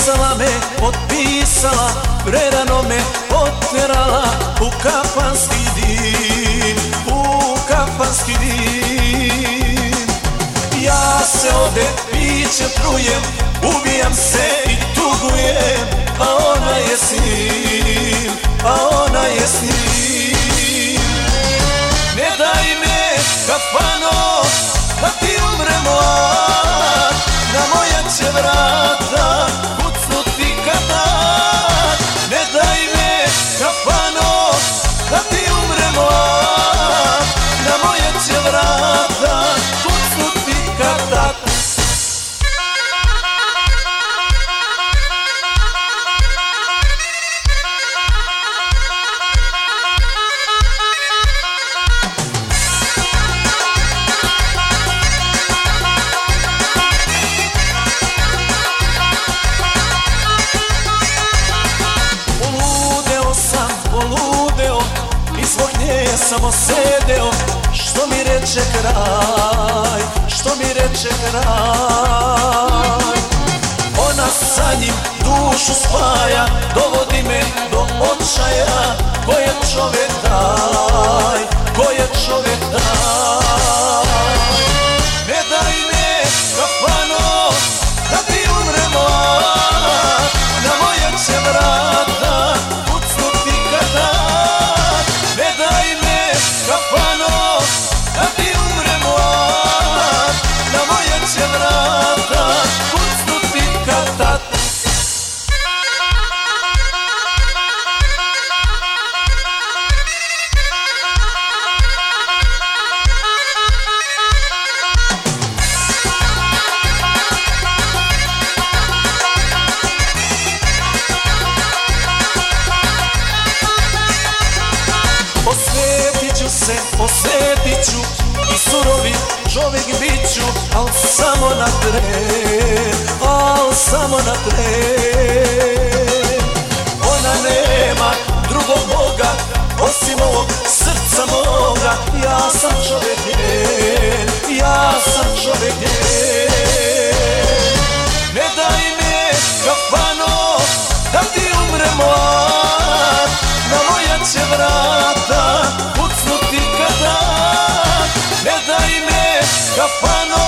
Pisala me, potpisala, prerano me otjerala u kafanski dim, u kafanski dim. Ja se ovde pićem trujem, ubijam se i tugujem, a ona je s njim, a ona je s njim. Ne daj me, kafano, da ti umre mlad, na moja će vrata kucnuti kad-tad. Ne daj me, kafano, da ti umre mlad, na moja će vrata kucnuti kad-tad. Samo sedeo, što mi reče kraj, što mi reče kraj. Ona sa njim dušu spaja, dovodi me do očaja. Ko je čovek taj, ko je čovek taj? Ne daj me, kafano, da ti umre mlad, na moja će vrata kucnuti kad-tad. Ne daj me, kafano, da ti umre mlad, na moja će vrata kucnuti kad-tad. Osjetit ću i surovi čovjek bit ću, al samo na tren, al samo na tren. Ona nema drugog Boga osim ovog srca moga. Ja sam čovjek njen, ja sam čovjek njen. Ne daj me, kafano, da ti umre mlad, na moja će vrata kucnuti kad-tad. Ne daj me, kafano,